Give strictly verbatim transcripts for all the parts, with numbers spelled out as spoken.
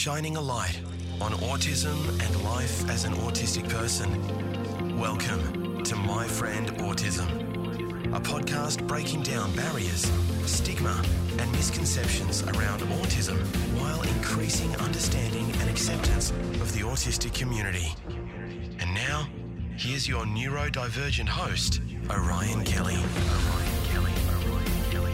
shining a light on autism and life as an autistic person. Welcome to My Friend Autism, a podcast breaking down barriers, stigma, and misconceptions around autism while increasing understanding and acceptance of the autistic community. And now, here's your neurodivergent host, Orion Kelly. Orion Kelly. Orion Kelly.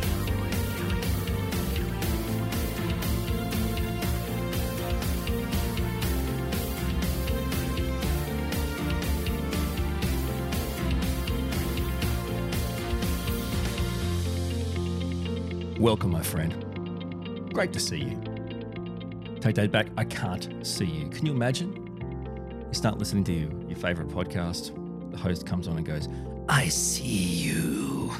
Welcome, my friend. Great to see you. Take that back. I can't see you. Can you imagine? You start listening to your, your favorite podcast. The host comes on and goes, I see you.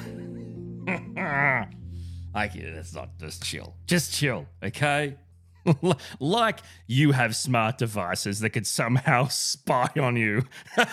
I get it. It's not just chill. Just chill, okay? Like you have smart devices that could somehow spy on you.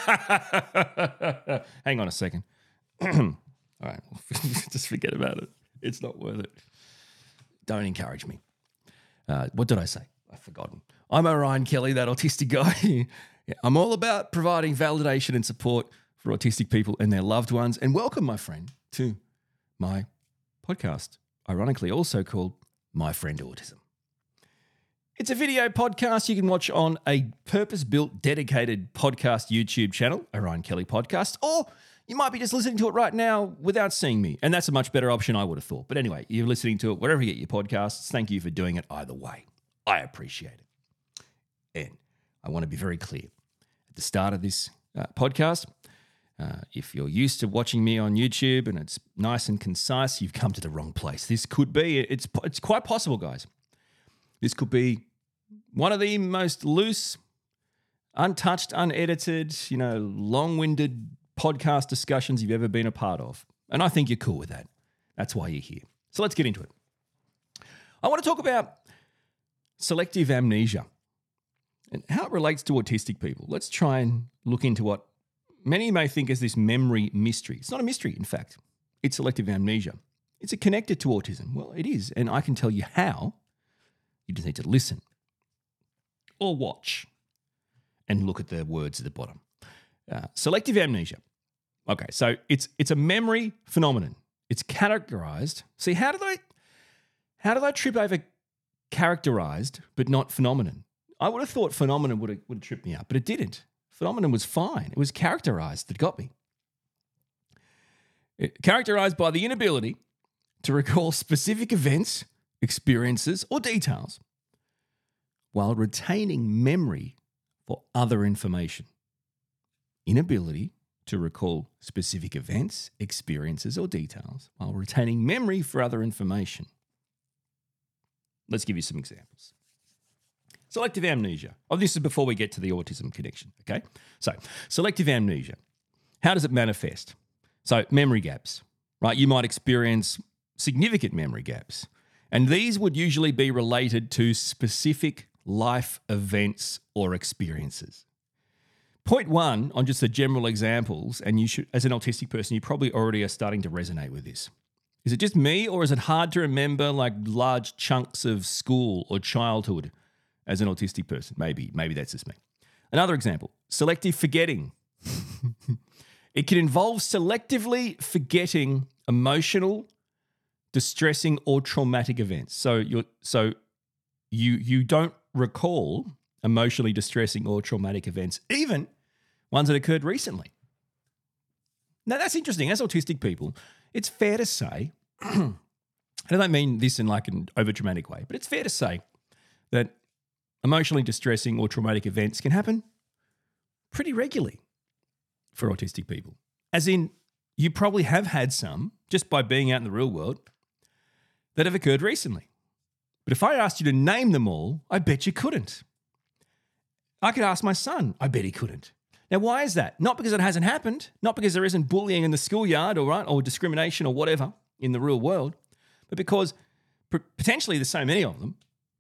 Hang on a second. All right. Just forget about it. It's not worth it. Don't encourage me. Uh, what did I say? I've forgotten. I'm Orion Kelly, that autistic guy. Yeah, I'm all about providing validation and support for autistic people and their loved ones. And welcome, my friend, to my podcast, ironically also called My Friend Autism. It's a video podcast you can watch on a purpose-built, dedicated podcast YouTube channel, Orion Kelly Podcast, or you might be just listening to it right now without seeing me, and that's a much better option, I would have thought. But anyway, you're listening to it wherever you get your podcasts. Thank you for doing it either way. I appreciate it. And I want to be very clear. At the start of this uh, podcast, uh, if you're used to watching me on YouTube and it's nice and concise, you've come to the wrong place. This could be, it's, it's quite possible, guys. This could be one of the most loose, untouched, unedited, you know, long-winded podcast discussions you've ever been a part of. And I think you're cool with that. That's why you're here. So let's get into it. I want to talk about selective amnesia and how it relates to autistic people. Let's try and look into what many may think is this memory mystery. It's not a mystery, in fact. It's selective amnesia. Is it connected to autism? Well, it is. And I can tell you how. You just need to listen or watch and look at the words at the bottom. Uh, selective amnesia. Okay, so it's it's a memory phenomenon. It's categorized. See, how did I how did I trip over characterized but not phenomenon? I would have thought phenomenon would have, would have tripped me up, but it didn't. Phenomenon was fine. It was characterized that got me. It, characterized by the inability to recall specific events, experiences, or details while retaining memory for other information. Inability to recall specific events, experiences, or details while retaining memory for other information. Let's give you some examples. Selective amnesia. Oh, this is before we get to the autism connection, okay? So, selective amnesia. How does it manifest? So, memory gaps, right? You might experience significant memory gaps, and these would usually be related to specific life events or experiences. Point one, on just the general examples, and you should, as an autistic person, you probably already are starting to resonate with this. Is it just me, or is it hard to remember like large chunks of school or childhood as an autistic person? Maybe, maybe that's just me. Another example, selective forgetting. It can involve selectively forgetting emotional, distressing, or traumatic events. So you're, so you you don't recall emotionally distressing or traumatic events, even ones that occurred recently. Now, that's interesting. As autistic people, it's fair to say, and I don't mean this in like an over-dramatic way, but it's fair to say that emotionally distressing or traumatic events can happen pretty regularly for autistic people. As in, you probably have had some, just by being out in the real world, that have occurred recently. But if I asked you to name them all, I bet you couldn't. I could ask my son. I bet he couldn't. Now, why is that? Not because it hasn't happened, not because there isn't bullying in the schoolyard or, right, or discrimination or whatever in the real world, but because potentially there's so many of them,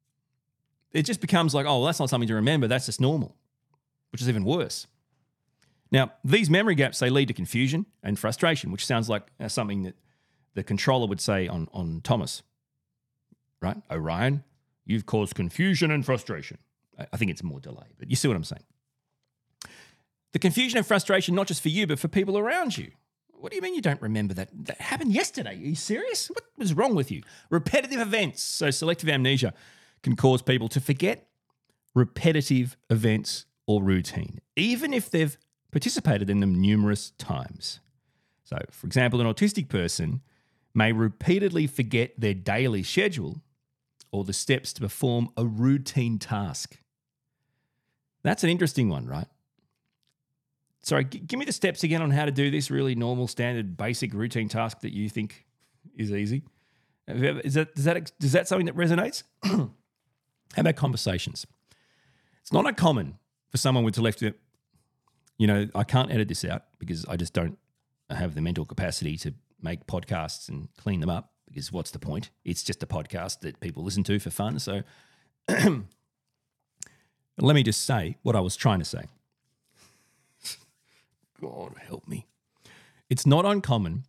it just becomes like, oh, well, that's not something to remember. That's just normal, which is even worse. Now, these memory gaps, they lead to confusion and frustration, which sounds like uh, something that the controller would say on, on Thomas, right? Orion, you've caused confusion and frustration. I I think it's more delay, but you see what I'm saying. The confusion and frustration, not just for you, but for people around you. What do you mean you don't remember that? That happened yesterday. Are you serious? What was wrong with you? Repetitive events. So selective amnesia can cause people to forget repetitive events or routine, even if they've participated in them numerous times. So, for example, an autistic person may repeatedly forget their daily schedule or the steps to perform a routine task. That's an interesting one, right? Sorry, g- give me the steps again on how to do this really normal, standard, basic routine task that you think is easy. Have you ever- Is that, is that, is that something that resonates? How about conversations? It's not uncommon for someone with selective, you know, I can't edit this out because I just don't have the mental capacity to make podcasts and clean them up, because what's the point? It's just a podcast that people listen to for fun. So let me just say what I was trying to say. God help me. It's not uncommon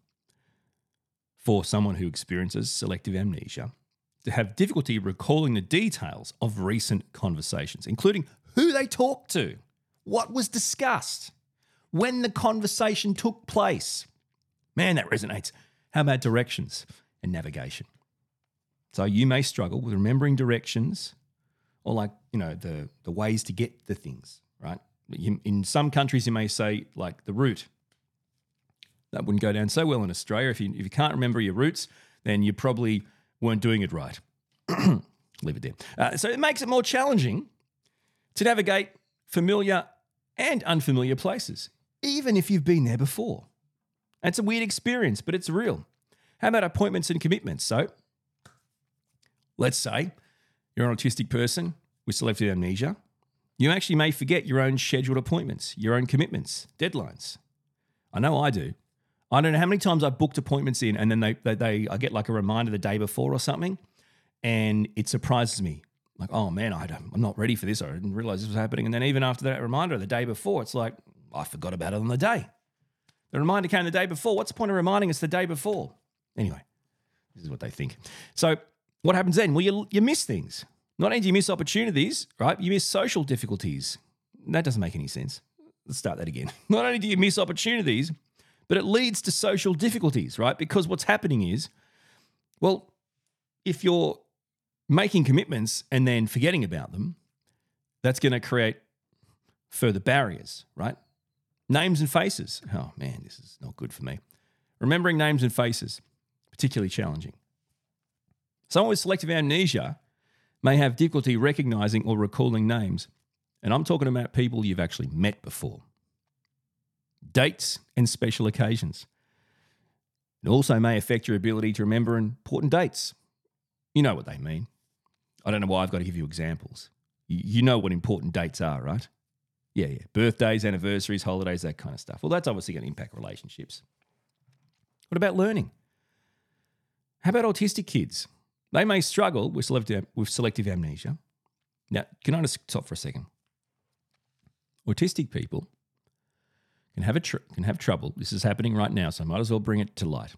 for someone who experiences selective amnesia to have difficulty recalling the details of recent conversations, including who they talked to, what was discussed, when the conversation took place. Man, that resonates. How about directions and navigation? So you may struggle with remembering directions or like, you know, the, the ways to get the things, right? You, in some countries, you may say like the route. That wouldn't go down so well in Australia. If you, if you can't remember your routes, then you probably weren't doing it right. Leave it there. Uh, so it makes it more challenging to navigate familiar and unfamiliar places, even if you've been there before. And it's a weird experience, but it's real. How about appointments and commitments? So let's say you're an autistic person with selective amnesia. You actually may forget your own scheduled appointments, your own commitments, deadlines. I know I do. I don't know how many times I've booked appointments in and then they, they, they I get like a reminder the day before or something, and it surprises me. Like, oh man, I don't, I'm not ready for this. I didn't realize this was happening. And then even after that reminder the day before, it's like, I forgot about it on the day. The reminder came the day before. What's the point of reminding us the day before? Anyway, this is what they think. So what happens then? Well, you, you miss things. Not only do you miss opportunities, right? You miss social difficulties. That doesn't make any sense. Let's start that again. Not only do you miss opportunities, but it leads to social difficulties, right? Because what's happening is, well, if you're making commitments and then forgetting about them, that's going to create further barriers, right? Names and faces. Oh man, this is not good for me. Remembering names and faces, particularly challenging. Someone with selective amnesia may have difficulty recognizing or recalling names. And I'm talking about people you've actually met before. Dates and special occasions. It also may affect your ability to remember important dates. You know what they mean. I don't know why I've got to give you examples. You know what important dates are, right? Yeah, yeah. Birthdays, anniversaries, holidays, that kind of stuff. Well, that's obviously going to impact relationships. What about learning? How about autistic kids? They may struggle with selective, with selective amnesia. Now, can I just stop for a second? Autistic people can have, a tr- can have trouble. This is happening right now, so I might as well bring it to light.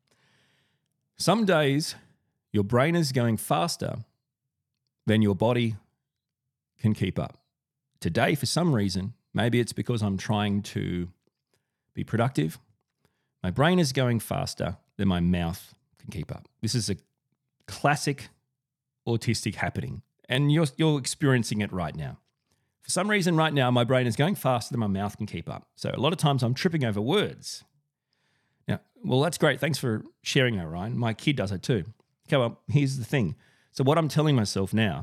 Some days, your brain is going faster than your body can keep up. Today, for some reason, maybe it's because I'm trying to be productive, my brain is going faster than my mouth can keep up. This is a classic autistic happening, and you're, you're experiencing it right now. For some reason right now, my brain is going faster than my mouth can keep up. So a lot of times I'm tripping over words. Now, well, that's great. Thanks for sharing that, Ryan. My kid does it too. Okay, well, here's the thing. So what I'm telling myself now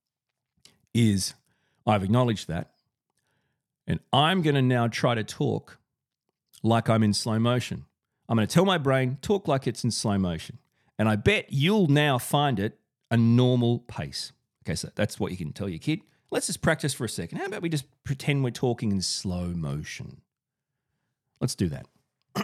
is I've acknowledged that, and I'm going to now try to talk like I'm in slow motion. I'm going to tell my brain, talk like it's in slow motion. And I bet you'll now find it a normal pace. Okay, so that's what you can tell your kid. Let's just practice for a second. How about we just pretend we're talking in slow motion? Let's do that.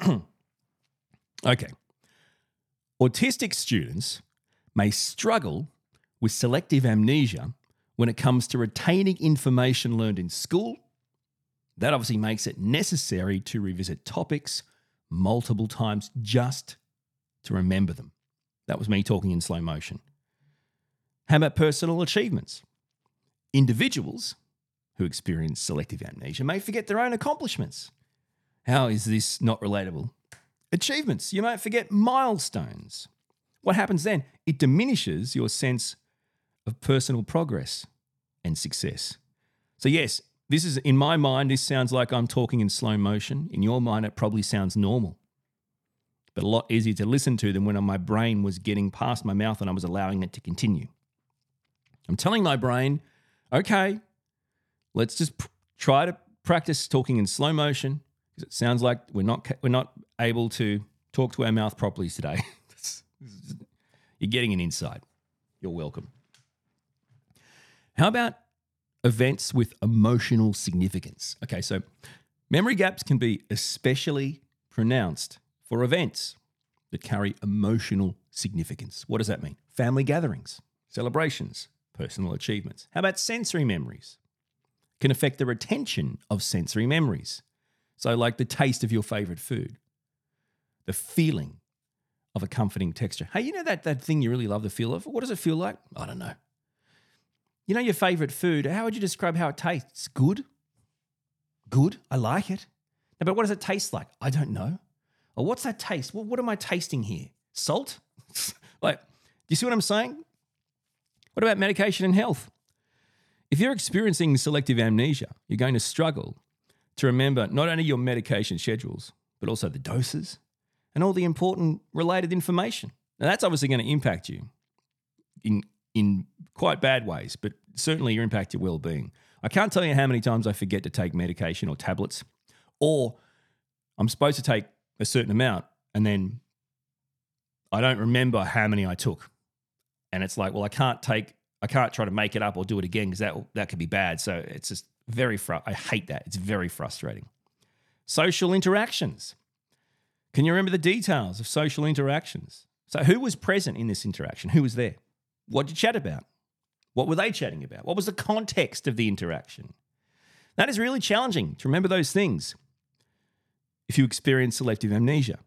Okay. Autistic students may struggle with selective amnesia when it comes to retaining information learned in school. That obviously makes it necessary to revisit topics multiple times just to remember them. That was me talking in slow motion. How about personal achievements? Individuals who experience selective amnesia may forget their own accomplishments. How is this not relatable? Achievements. You might forget milestones. What happens then? It diminishes your sense of personal progress and success. So yes, this is, in my mind, this sounds like I'm talking in slow motion. In your mind, it probably sounds normal, but a lot easier to listen to than when my brain was getting past my mouth and I was allowing it to continue. I'm telling my brain, okay, let's just pr- try to practice talking in slow motion, because it sounds like we're not we're not able to talk to our mouth properly today. You're getting an insight. You're welcome. How about events with emotional significance? Okay, so memory gaps can be especially pronounced for events that carry emotional significance. What does that mean? Family gatherings, celebrations, personal achievements. How about sensory memories? Can affect the retention of sensory memories. So like the taste of your favorite food, the feeling of a comforting texture. Hey, you know that, that thing you really love the feel of? What does it feel like? I don't know. You know your favorite food, how would you describe how it tastes? Good? Good? I like it. No, but what does it taste like? I don't know. Or what's that taste? What, what am I tasting here? Salt? Like, do you see what I'm saying? What about medication and health? If you're experiencing selective amnesia, you're going to struggle to remember not only your medication schedules, but also the doses and all the important related information. Now, that's obviously going to impact you in, in quite bad ways, but certainly you impact your well-being. I can't tell you how many times I forget to take medication or tablets, or I'm supposed to take a certain amount and then I don't remember how many I took. And it's like, well, I can't take, I can't try to make it up or do it again because that, that could be bad. So it's just very, fr- I hate that. It's very frustrating. Social interactions. Can you remember the details of social interactions? So who was present in this interaction? Who was there? What did you chat about? What were they chatting about? What was the context of the interaction? That is really challenging to remember those things if you experience selective amnesia.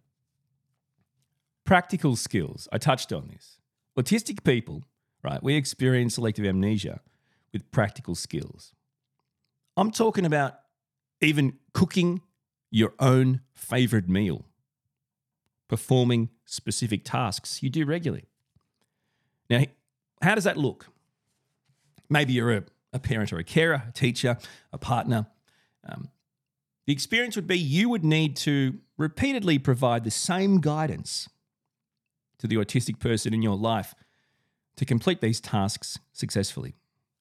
Practical skills. I touched on this. Autistic people, right, we experience selective amnesia with practical skills. I'm talking about even cooking your own favorite meal, performing specific tasks you do regularly. Now, how does that look? Maybe you're a, a parent or a carer, a teacher, a partner. Um, the experience would be you would need to repeatedly provide the same guidance to the autistic person in your life to complete these tasks successfully.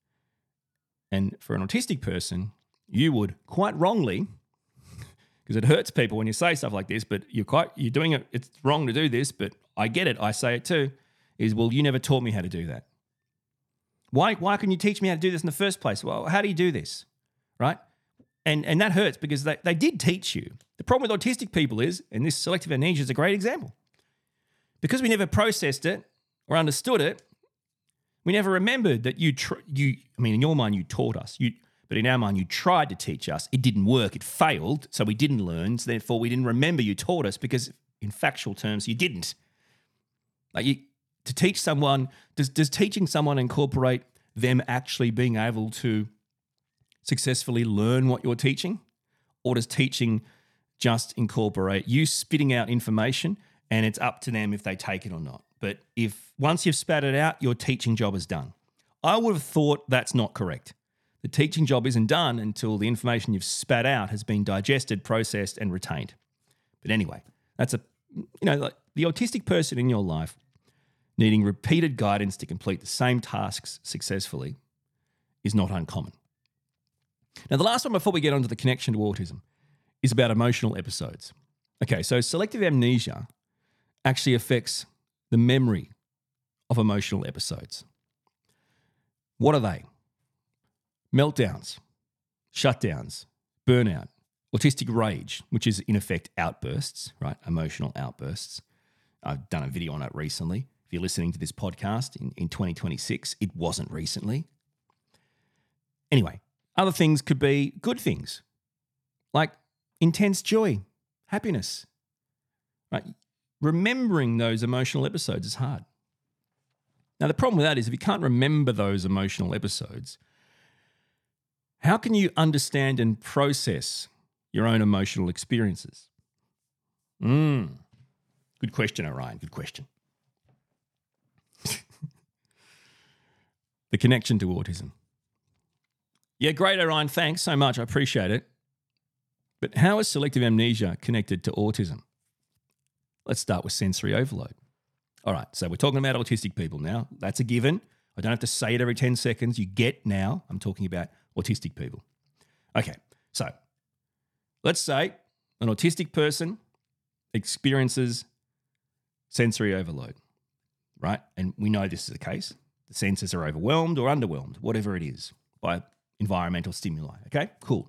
And for an autistic person, you would quite wrongly, because it hurts people when you say stuff like this, but you're quite you're doing it. It's wrong to do this, but I get it. I say it too. Is well, you never taught me how to do that. Why? Why couldn't you teach me how to do this in the first place? Well, how do you do this, right? And and that hurts because they, they did teach you. The problem with autistic people is, and this selective amnesia is a great example, because we never processed it or understood it, we never remembered that you, tr- you. I mean, in your mind, you taught us. You, but in our mind, you tried to teach us. It didn't work. It failed, so we didn't learn. So therefore, we didn't remember you taught us because, in factual terms, you didn't. Like you, to teach someone, does does teaching someone incorporate them actually being able to successfully learn what you're teaching, or does teaching just incorporate you spitting out information and it's up to them if they take it or not? But if once you've spat it out, your teaching job is done. I would have thought that's not correct. The teaching job isn't done until the information you've spat out has been digested, processed, and retained. But anyway, that's a, you know, like the autistic person in your life needing repeated guidance to complete the same tasks successfully is not uncommon. Now, the last one before we get onto the connection to autism is about emotional episodes. Okay, so selective amnesia actually affects the memory of emotional episodes. What are they? Meltdowns, shutdowns, burnout, autistic rage, which is in effect outbursts, right? Emotional outbursts. I've done a video on it recently. If you're listening to this podcast in, in twenty twenty-six, it wasn't recently. Anyway, other things could be good things, like intense joy, happiness, right? Remembering those emotional episodes is hard. Now, the problem with that is if you can't remember those emotional episodes, How can you understand and process your own emotional experiences? Mm. Good question, Orion. Good question. The connection to autism. Yeah, great, Orion. Thanks so much. I appreciate it. But how is selective amnesia connected to autism? Let's start with sensory overload. All right, so we're talking about autistic people now. That's a given. I don't have to say it every ten seconds. You get now. I'm talking about autistic people. Okay, so let's say an autistic person experiences sensory overload, right? And we know this is the case. The senses are overwhelmed or underwhelmed, whatever it is, by environmental stimuli. Okay, cool.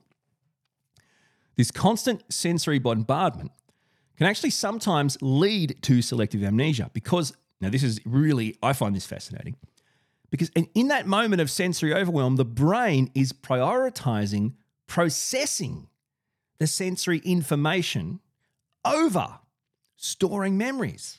This constant sensory bombardment can actually sometimes lead to selective amnesia because, now this is really, I find this fascinating, because in, in that moment of sensory overwhelm, the brain is prioritizing processing the sensory information over storing memories.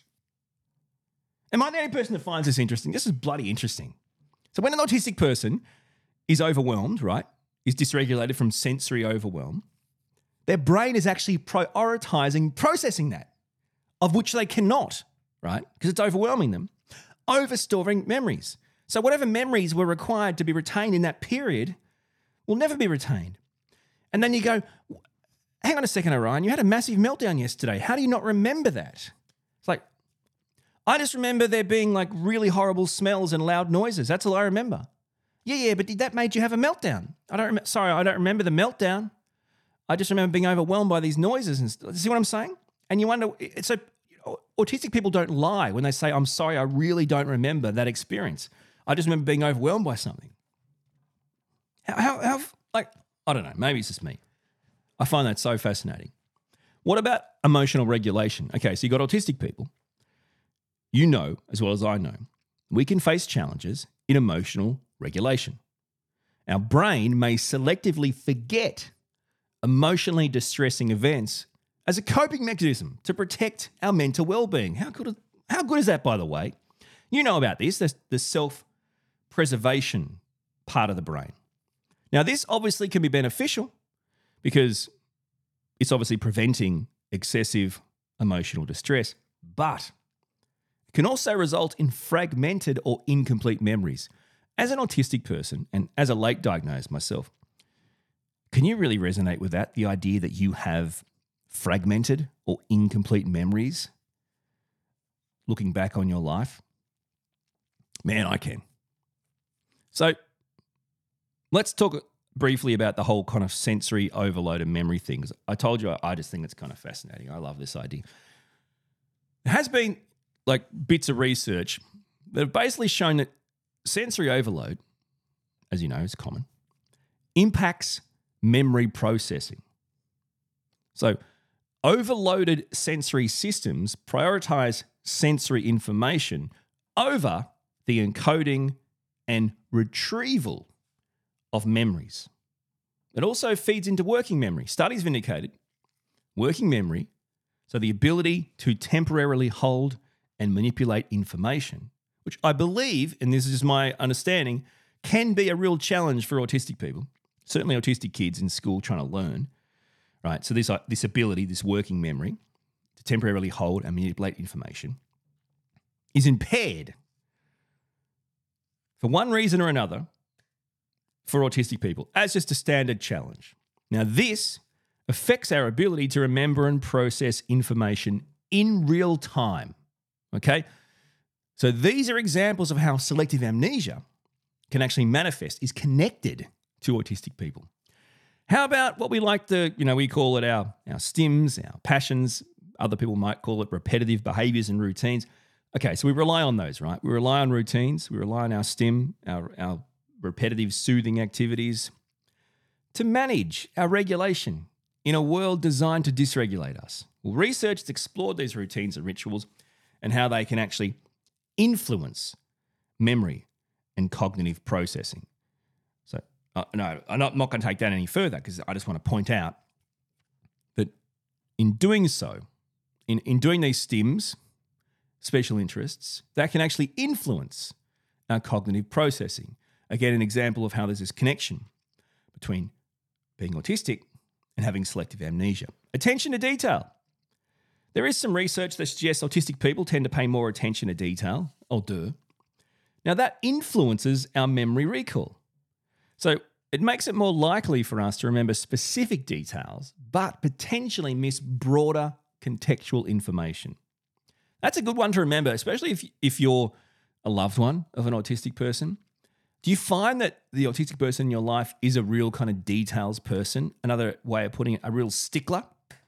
Am I the only person that finds this interesting? This is bloody interesting. So when an autistic person is overwhelmed, right, is dysregulated from sensory overwhelm, their brain is actually prioritizing processing that, of which they cannot, right, because it's overwhelming them, over storing memories. So whatever memories were required to be retained in that period will never be retained. And then you go, hang on a second, Orion, you had a massive meltdown yesterday. How do you not remember that? It's like, I just remember there being like really horrible smells and loud noises. That's all I remember. Yeah, yeah, but did that made you have a meltdown? I don't rem- sorry, I don't remember the meltdown. I just remember being overwhelmed by these noises. And st- see what I'm saying? And you wonder, so you know, autistic people don't lie when they say, I'm sorry, I really don't remember that experience. I just remember being overwhelmed by something. How, how, how, like, I don't know, maybe it's just me. I find that so fascinating. What about emotional regulation? Okay, so you got autistic people. You know, as well as I know, we can face challenges in emotional regulation. Our brain may selectively forget emotionally distressing events as a coping mechanism to protect our mental well-being. How good, how good is that, by the way? You know about this, the, the self-preservation part of the brain. Now, this obviously can be beneficial because it's obviously preventing excessive emotional distress, but it can also result in fragmented or incomplete memories. As an autistic person and as a late diagnosed myself, can you really resonate with that? The idea that you have fragmented or incomplete memories looking back on your life? Man, I can. So let's talk briefly about the whole kind of sensory overload and memory things. I told you I just think it's kind of fascinating. I love this idea. There has been like bits of research that have basically shown that sensory overload, as you know, is common, impacts memory processing. So overloaded sensory systems prioritize sensory information over the encoding and retrieval of memories. It also feeds into working memory. Studies vindicated working memory, so the ability to temporarily hold and manipulate information, which I believe, and this is my understanding, can be a real challenge for autistic people, certainly autistic kids in school trying to learn, right? So this, uh, this ability, this working memory to temporarily hold and manipulate information is impaired for one reason or another for autistic people as just a standard challenge. Now, this affects our ability to remember and process information in real time, okay? So these are examples of how selective amnesia can actually manifest, is connected to autistic people. How about what we like to, you know, we call it our, our stims, our passions. Other people might call it repetitive behaviors and routines. Okay, so we rely on those, right? We rely on routines. We rely on our stim, our, our repetitive soothing activities to manage our regulation in a world designed to dysregulate us. Well, research has explored these routines and rituals and how they can actually influence memory and cognitive processing. So, uh, no, I'm not, not going to take that any further because I just want to point out that in doing so, in, in doing these stims, special interests, that can actually influence our cognitive processing. Again, an example of how there's this connection between being autistic and having selective amnesia. Attention to detail. There is some research that suggests autistic people tend to pay more attention to detail, or do. Now, that influences our memory recall. So it makes it more likely for us to remember specific details, but potentially miss broader contextual information. That's a good one to remember, especially if, if you're a loved one of an autistic person. Do you find that the autistic person in your life is a real kind of details person? Another way of putting it, a real stickler.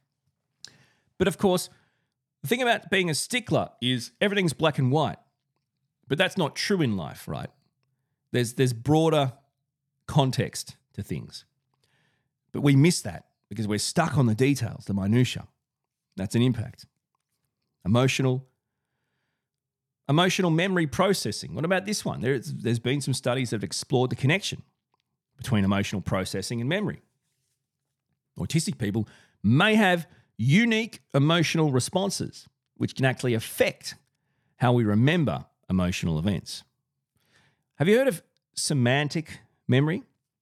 But of course, the thing about being a stickler is everything's black and white. But that's not true in life, right? There's, there's broader context to things. But we miss that because we're stuck on the details, the minutiae. That's an impact. Emotional Emotional memory processing. What about this one? There's, there's been some studies that have explored the connection between emotional processing and memory. Autistic people may have unique emotional responses, which can actually affect how we remember emotional events. Have you heard of semantic memory?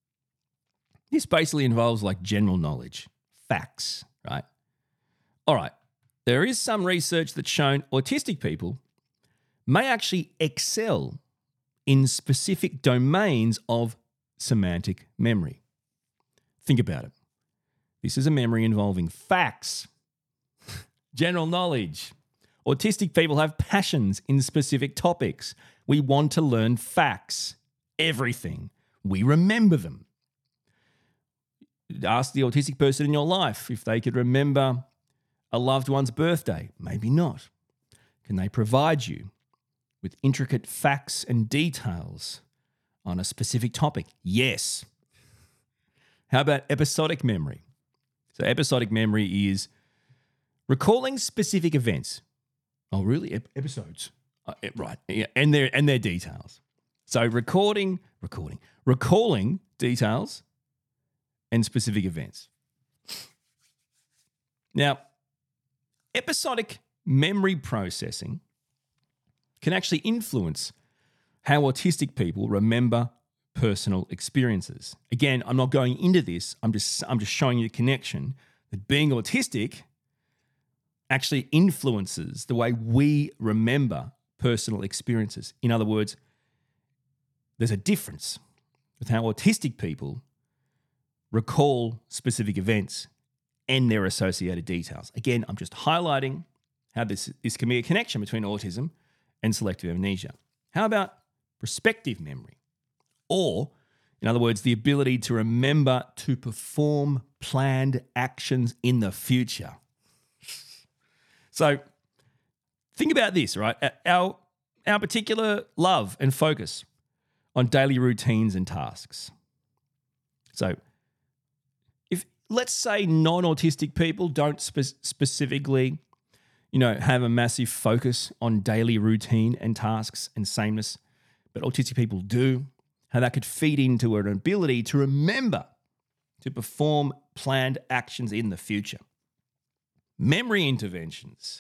This basically involves like general knowledge, facts, right? All right, there is some research that's shown autistic people may actually excel in specific domains of semantic memory. Think about it. This is a memory involving facts, general knowledge. Autistic people have passions in specific topics. We want to learn facts, everything. We remember them. Ask the autistic person in your life if they could remember a loved one's birthday. Maybe not. Can they provide you with intricate facts and details on a specific topic? Yes. How about episodic memory? So episodic memory is recalling specific events. Oh, really? Ep- episodes. Uh, right. Yeah. And their and their details. So recording, recording, recalling details and specific events. Now, episodic memory processing can actually influence how autistic people remember personal experiences. Again, I'm not going into this. I'm just I'm just showing you the connection that being autistic actually influences the way we remember personal experiences. In other words, there's a difference with how autistic people recall specific events and their associated details. Again, I'm just highlighting how this, this can be a connection between autism and selective amnesia. How about prospective memory? Or, in other words, the ability to remember to perform planned actions in the future. So, think about this, right? Our, our particular love and focus on daily routines and tasks. So, if, let's say, non-autistic people don't spe- specifically you know, have a massive focus on daily routine and tasks and sameness, but autistic people do, how that could feed into an ability to remember to perform planned actions in the future. Memory interventions.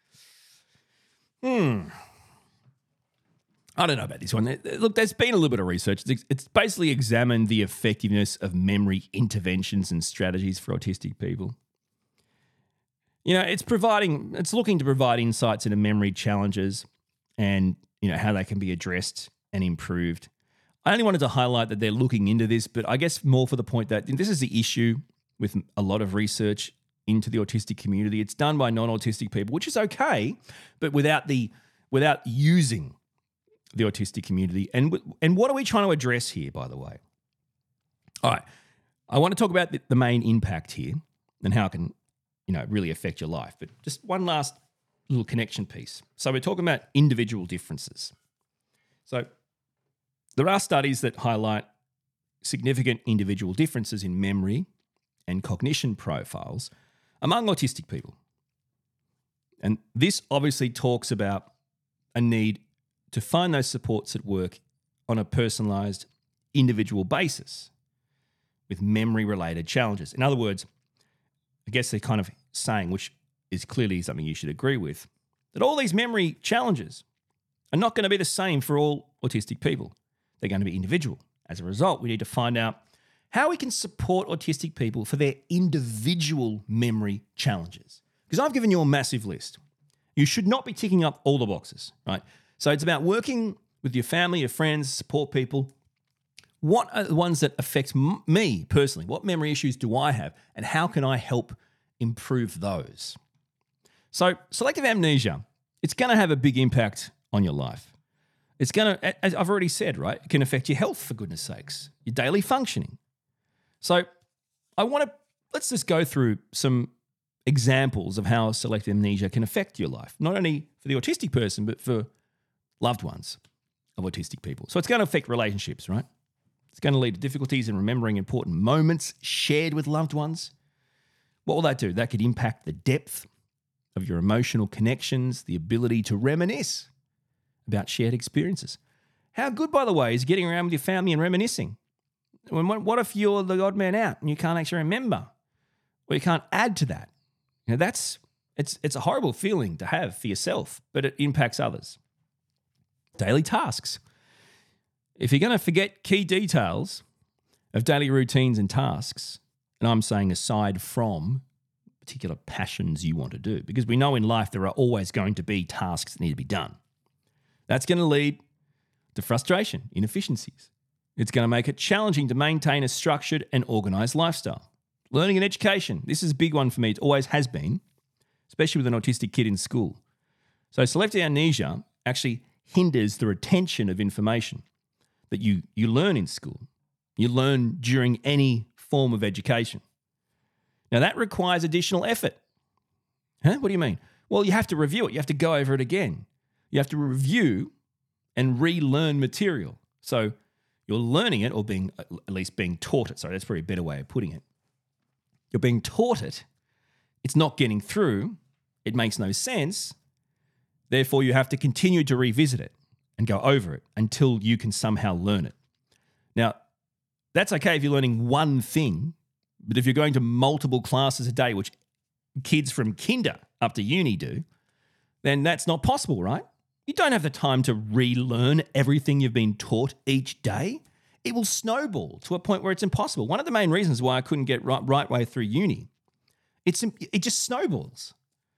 Hmm. I don't know about this one. Look, there's been a little bit of research. It's basically examined the effectiveness of memory interventions and strategies for autistic people. You know, it's providing, it's looking to provide insights into memory challenges and, you know, how they can be addressed and improved. I only wanted to highlight that they're looking into this, but I guess more for the point that this is the issue with a lot of research into the autistic community. It's done by non-autistic people, which is okay, but without the without using the autistic community. And and what are we trying to address here, by the way? All right, I want to talk about the, the main impact here and how it can, you know, really affect your life. But just one last little connection piece. So we're talking about individual differences. So there are studies that highlight significant individual differences in memory and cognition profiles among autistic people. And this obviously talks about a need to find those supports at work on a personalised, individual basis with memory-related challenges. In other words, I guess they're kind of saying, which is clearly something you should agree with, that all these memory challenges are not going to be the same for all autistic people. They're going to be individual. As a result, we need to find out how we can support autistic people for their individual memory challenges. Because I've given you a massive list. You should not be ticking up all the boxes, right? So it's about working with your family, your friends, support people. What are the ones that affect m- me personally? What memory issues do I have? And how can I help improve those? So selective amnesia, it's going to have a big impact on your life. It's going to, as I've already said, right? It can affect your health, for goodness sakes, your daily functioning. So I want to, let's just go through some examples of how selective amnesia can affect your life, not only for the autistic person, but for loved ones of autistic people. So it's going to affect relationships, right? It's going to lead to difficulties in remembering important moments shared with loved ones. What will that do? That could impact the depth of your emotional connections, the ability to reminisce about shared experiences. How good, by the way, is getting around with your family and reminiscing? What if you're the odd man out and you can't actually remember, or you can't add to that? You know, that's it's it's a horrible feeling to have for yourself, but it impacts others. Daily tasks. If you're going to forget key details of daily routines and tasks, and I'm saying aside from particular passions you want to do, because we know in life there are always going to be tasks that need to be done. That's going to lead to frustration, inefficiencies. It's going to make it challenging to maintain a structured and organised lifestyle. Learning and education. This is a big one for me. It always has been, especially with an autistic kid in school. So selective amnesia actually hinders the retention of information that you, you learn in school. You learn during any form of education. Now, that requires additional effort. Huh? What do you mean? Well, you have to review it. You have to go over it again. You have to review and relearn material. So you're learning it, or being at least being taught it. Sorry, that's probably a better way of putting it. You're being taught it. It's not getting through. It makes no sense. Therefore, you have to continue to revisit it and go over it until you can somehow learn it. Now, that's okay if you're learning one thing, but if you're going to multiple classes a day, which kids from kinder up to uni do, then that's not possible, right? You don't have the time to relearn everything you've been taught each day. It will snowball to a point where it's impossible. One of the main reasons why I couldn't get right, right way through uni, it's it just snowballs.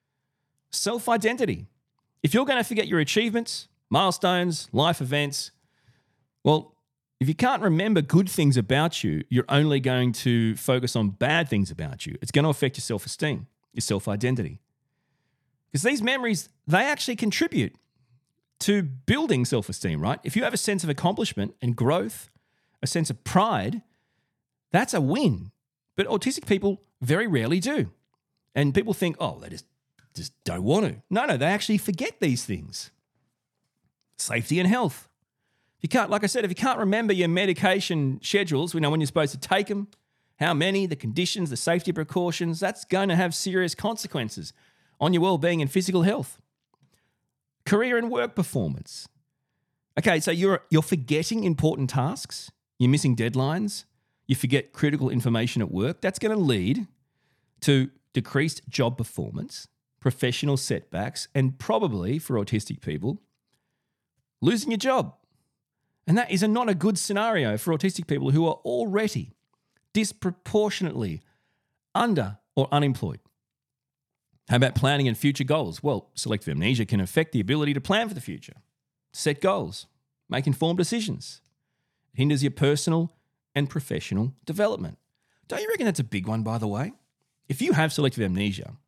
Self-identity. If you're going to forget your achievements, milestones, life events, well, if you can't remember good things about you, you're only going to focus on bad things about you. It's going to affect your self-esteem, your self-identity. Because these memories, they actually contribute to building self-esteem, right? If you have a sense of accomplishment and growth, a sense of pride, that's a win. But autistic people very rarely do. And people think, oh, they just, just don't want to. No, no, they actually forget these things. Safety and health. If you can't, like I said, if you can't remember your medication schedules, we know when you're supposed to take them, how many, the conditions, the safety precautions, that's going to have serious consequences on your well-being and physical health. Career and work performance. Okay, so you're you're forgetting important tasks, you're missing deadlines, you forget critical information at work. That's going to lead to decreased job performance, professional setbacks, and probably, for autistic people, losing your job. And that is a, not a good scenario for autistic people who are already disproportionately under or unemployed. How about planning and future goals? Well, selective amnesia can affect the ability to plan for the future, set goals, make informed decisions. It hinders your personal and professional development. Don't you reckon that's a big one, by the way? If you have selective amnesia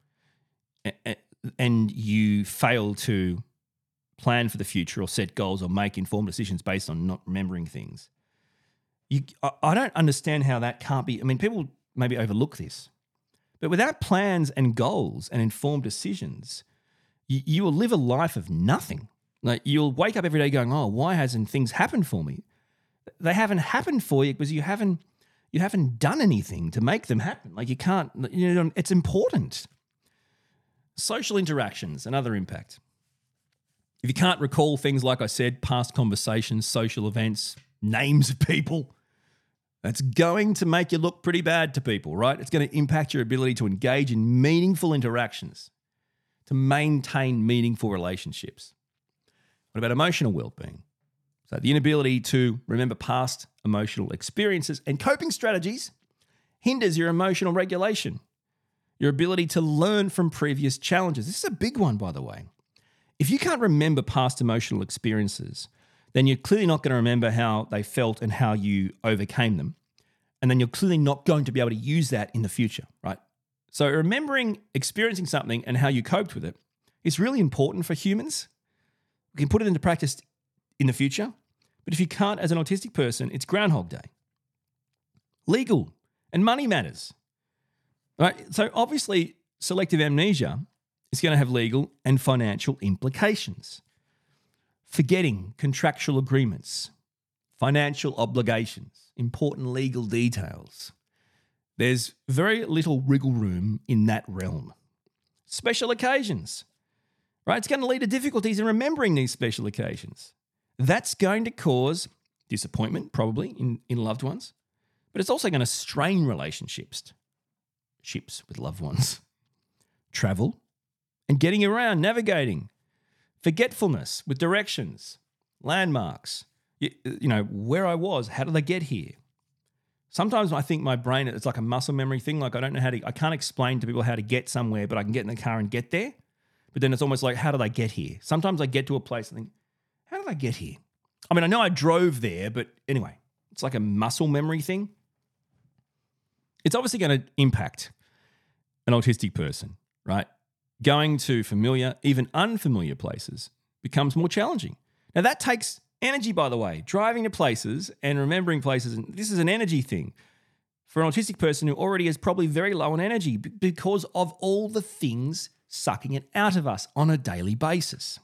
and you fail to plan for the future or set goals or make informed decisions based on not remembering things, you, I don't understand how that can't be. I mean, people maybe overlook this. But without plans and goals and informed decisions, you, you will live a life of nothing. Like you'll wake up every day going, oh, why hasn't things happened for me? They haven't happened for you because you haven't you haven't done anything to make them happen. Like you can't, you know, it's important. Social interactions, another impact. If you can't recall things, like I said, past conversations, social events, names of people, that's going to make you look pretty bad to people, right? It's going to impact your ability to engage in meaningful interactions, to maintain meaningful relationships. What about emotional well-being? So the inability to remember past emotional experiences and coping strategies hinders your emotional regulation, your ability to learn from previous challenges. This is a big one, by the way. If you can't remember past emotional experiences, then you're clearly not going to remember how they felt and how you overcame them. And then you're clearly not going to be able to use that in the future, right? So remembering experiencing something and how you coped with it is really important for humans. We can put it into practice in the future. But if you can't, as an autistic person, it's Groundhog Day. Legal and money matters. Right? So obviously, selective amnesia is going to have legal and financial implications. Forgetting contractual agreements, financial obligations, important legal details. There's very little wriggle room in that realm. Special occasions, right? It's going to lead to difficulties in remembering these special occasions. That's going to cause disappointment, probably, in, in loved ones. But it's also going to strain relationships, ships with loved ones. Travel and getting around, navigating. Forgetfulness with directions, landmarks. You, you know, where I was, how did I get here? Sometimes I think my brain, it's like a muscle memory thing. Like I don't know how to, I can't explain to people how to get somewhere, but I can get in the car and get there. But then it's almost like, how did I get here? Sometimes I get to a place and think, how did I get here? I mean, I know I drove there, but anyway, it's like a muscle memory thing. It's obviously going to impact an autistic person, right? Going to familiar, even unfamiliar places becomes more challenging. Now, that takes energy, by the way. Driving to places and remembering places, and this is an energy thing for an autistic person who already is probably very low on energy because of all the things sucking it out of us on a daily basis.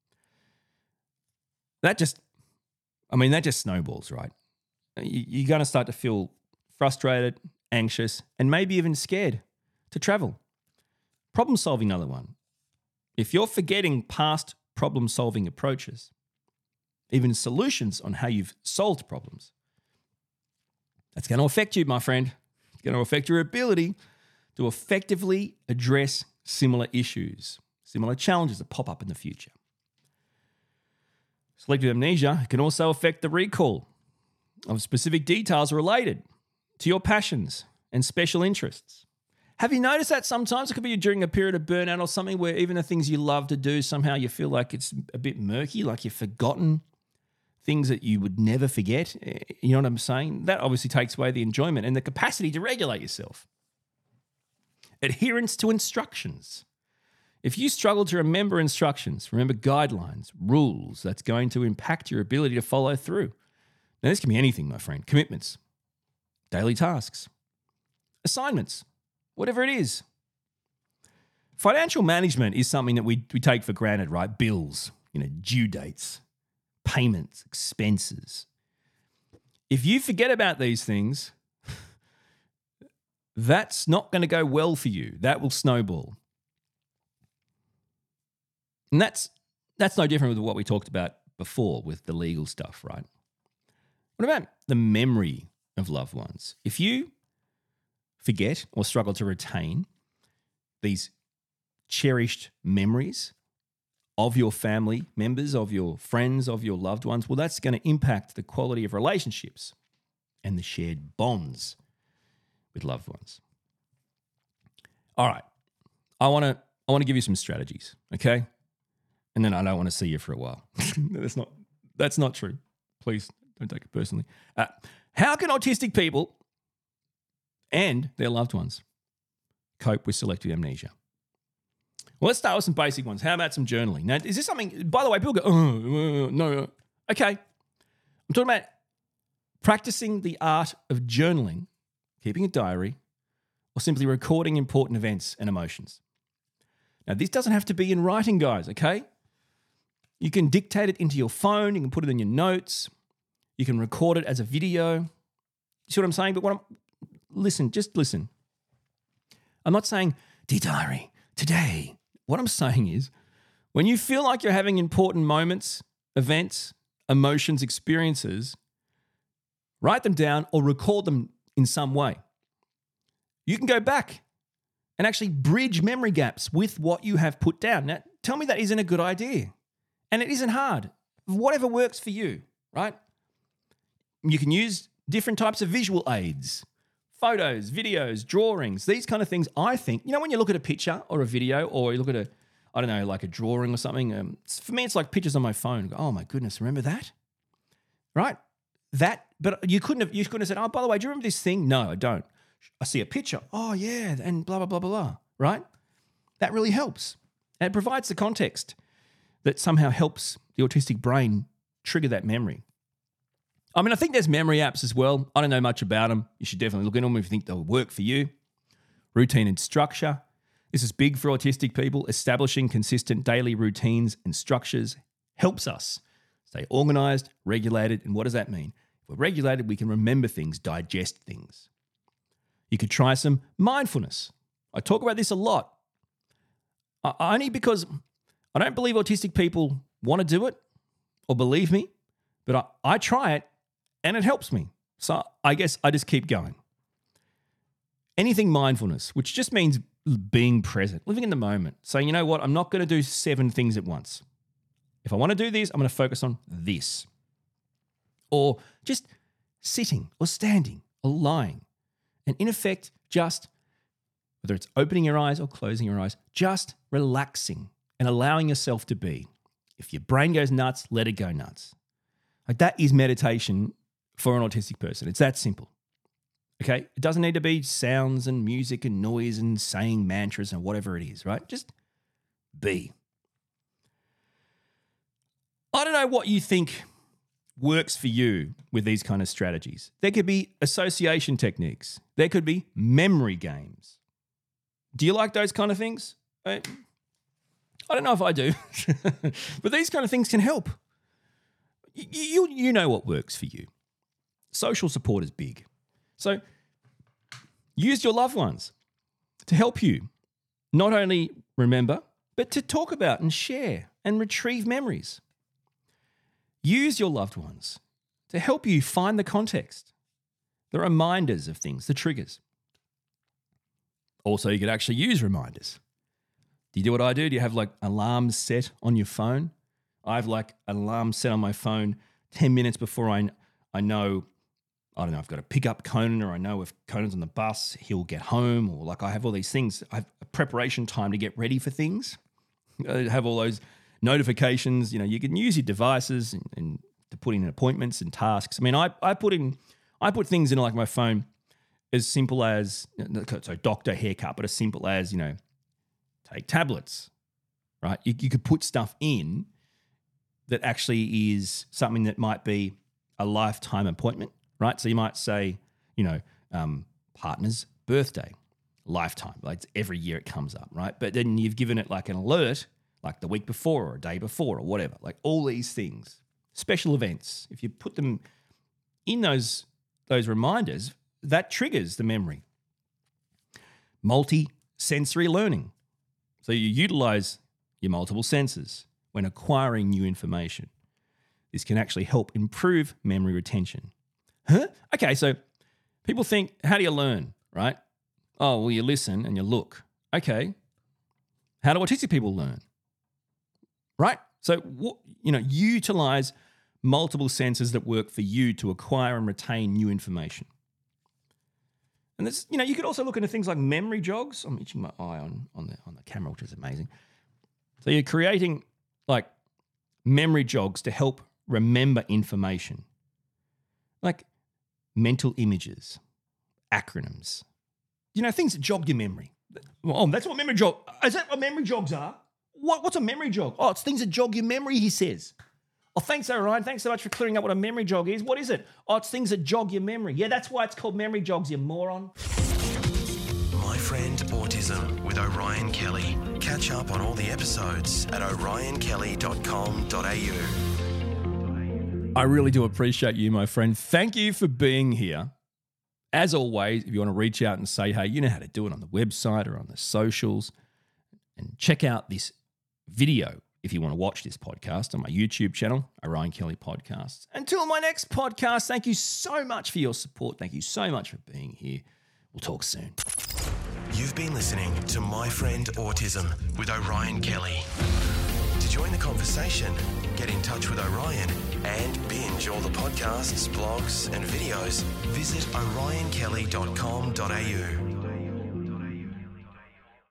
That just, I mean, that just snowballs, right? You're going to start to feel frustrated, anxious, and maybe even scared to travel. Problem solving, another one. If you're forgetting past problem solving approaches, even solutions on how you've solved problems, that's going to affect you, my friend. It's going to affect your ability to effectively address similar issues, similar challenges that pop up in the future. Selective amnesia can also affect the recall of specific details related to your passions and special interests. Have you noticed that sometimes it could be during a period of burnout or something where even the things you love to do, somehow you feel like it's a bit murky, like you've forgotten things that you would never forget? You know what I'm saying? That obviously takes away the enjoyment and the capacity to regulate yourself. Adherence to instructions. If you struggle to remember instructions, remember guidelines, rules, that's going to impact your ability to follow through. Now, this can be anything, my friend. Commitments, daily tasks, assignments, whatever it is. Financial management is something that we, we take for granted, right? Bills, you know, due dates, payments, expenses. If you forget about these things, that's not going to go well for you. That will snowball. And that's that's no different with what we talked about before with the legal stuff, right? What about the memory of loved ones? If you forget or struggle to retain these cherished memories of your family members, of your friends, of your loved ones, well, that's going to impact the quality of relationships and the shared bonds with loved ones. All right. I want to I want to give you some strategies, okay? And then I don't want to see you for a while. that's not that's not true. Please don't take it personally. Uh, how can autistic people and their loved ones cope with selective amnesia? Well, let's start with some basic ones. How about some journaling? Now, is this something, by the way, people go, oh, uh, no, uh. Okay. I'm talking about practicing the art of journaling, keeping a diary, or simply recording important events and emotions. Now, this doesn't have to be in writing, guys, okay? You can dictate it into your phone. You can put it in your notes. You can record it as a video. You see what I'm saying? But what I'm, listen, just listen. I'm not saying, dear diary, today. What I'm saying is, when you feel like you're having important moments, events, emotions, experiences, write them down or record them in some way. You can go back and actually bridge memory gaps with what you have put down. Now, tell me that isn't a good idea. And it isn't hard. Whatever works for you. right? You can use different types of visual aids, photos, videos, drawings, these kind of things. I think, you know, when you look at a picture or a video or you look at a, I don't know, like a drawing or something, um, for me, it's like pictures on my phone. Oh my goodness, remember that? Right? That, but you couldn't have, you couldn't have said, oh, by the way, do you remember this thing? No, I don't. I see a picture. Oh yeah, and blah, blah, blah, blah, blah, right? That really helps. And it provides the context that somehow helps the autistic brain trigger that memory. I mean, I think there's memory apps as well. I don't know much about them. You should definitely look into them if you think they'll work for you. Routine and structure. This is big for autistic people. Establishing consistent daily routines and structures helps us stay organized, regulated. And what does that mean? If we're regulated, we can remember things, digest things. You could try some mindfulness. I talk about this a lot. Uh, only because I don't believe autistic people want to do it or believe me, but I, I try it and it helps me. So I guess I just keep going. Anything mindfulness, which just means being present, living in the moment, saying, you know what, I'm not going to do seven things at once. If I want to do this, I'm going to focus on this. Or just sitting or standing or lying. And in effect, just, whether it's opening your eyes or closing your eyes, just relaxing and allowing yourself to be. If your brain goes nuts, let it go nuts. Like that is meditation for an autistic person. It's that simple. Okay? It doesn't need to be sounds and music and noise and saying mantras and whatever it is, right? Just be. I don't know what you think works for you with these kind of strategies. There could be association techniques. There could be memory games. Do you like those kind of things? I, I don't know if I do, but these kind of things can help. You, you, you know what works for you. Social support is big. So use your loved ones to help you not only remember, but to talk about and share and retrieve memories. Use your loved ones to help you find the context, the reminders of things, the triggers. Also, you could actually use reminders. Do you do what I do? Do you have like alarms set on your phone? I have like an alarm set on my phone ten minutes before I, I know, I don't know, I've got to pick up Conan, or I know if Conan's on the bus, he'll get home, or like I have all these things. I have a preparation time to get ready for things. I have all those notifications. You know, you can use your devices and, and to put in appointments and tasks. I mean, I, I put in, I put things in like my phone as simple as, so doctor, haircut, but as simple as, you know, take tablets, right? You, you could put stuff in that actually is something that might be a lifetime appointment, right? So you might say, you know, um, partner's birthday, lifetime. Like every year it comes up, right? But then you've given it like an alert, like the week before or a day before or whatever. Like all these things, special events. If you put them in those those reminders, that triggers the memory. Multi-sensory learning. So you utilize your multiple senses when acquiring new information. This can actually help improve memory retention. Huh? Okay, so people think, how do you learn, right? Oh, well, you listen and you look. Okay, how do autistic people learn? Right? So, you know, utilize multiple senses that work for you to acquire and retain new information. And this, you know, you could also look into things like memory jogs. I'm itching my eye on, on the on the camera, which is amazing. So you're creating like memory jogs to help remember information, like mental images, acronyms. You know, things that jog your memory. Oh, that's what memory jog. Is that what memory jogs are? What, what's a memory jog? Oh, it's things that jog your memory, he says. Oh, thanks, Orion. Thanks so much for clearing up what a memory jog is. What is it? Oh, it's things that jog your memory. Yeah, that's why it's called memory jogs, you moron. My Friend Autism with Orion Kelly. Catch up on all the episodes at orion kelly dot com dot a u. I really do appreciate you, my friend. Thank you for being here. As always, if you want to reach out and say, hey, you know how to do it on the website or on the socials, and check out this video if you want to watch this podcast on my YouTube channel, Orion Kelly Podcasts. Until my next podcast, thank you so much for your support. Thank you so much for being here. We'll talk soon. You've been listening to My Friend Autism with Orion Kelly. Did you join the conversation, get in touch with Orion, and binge all the podcasts, blogs, and videos, visit orion kelly dot com dot a u.